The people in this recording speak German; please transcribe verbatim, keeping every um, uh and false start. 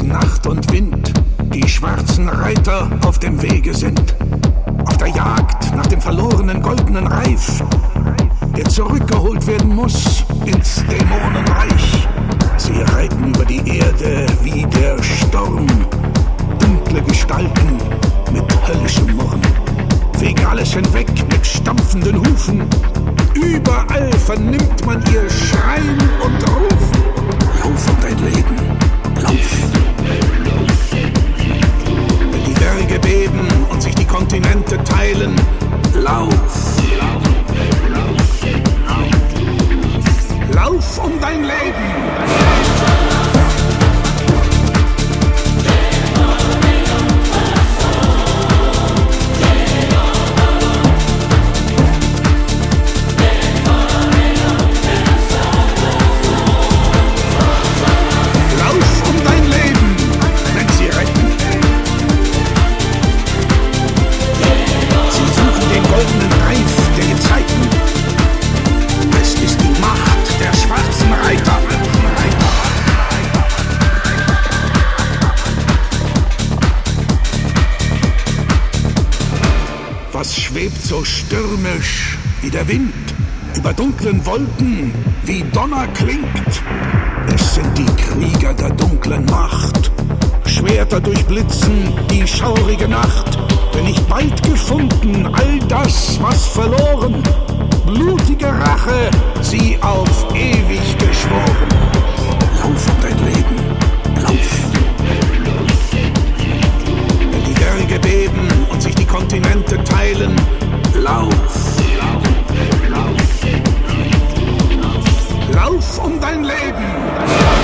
Nacht und Wind die schwarzen Reiter auf dem Wege sind. Auf der Jagd nach dem verlorenen goldenen Reif, der zurückgeholt werden muss ins Dämonenreich. Sie reiten über die Erde wie der Sturm, dunkle Gestalten mit höllischem Murren, fegen alles hinweg mit stampfenden Hufen. Überall vernimmt man ihr Schreien und Rufen. Lauf um dein Leben, lauf. Wenn die Berge beben und sich die Kontinente teilen, lauf. Lauf um dein Leben. Was schwebt so stürmisch wie der Wind, über dunklen Wolken wie Donner klingt? Es sind die Krieger der dunklen Macht, Schwerter durchblitzen die schaurige Nacht. Denn nicht bald gefunden all das, was verloren, blutige Rache sie auf ewig geschworen. Lauf um dein Leben, lauf. Wenn die Berge beben und sich die Kontinente teilen, lauf. Lauf um dein Leben.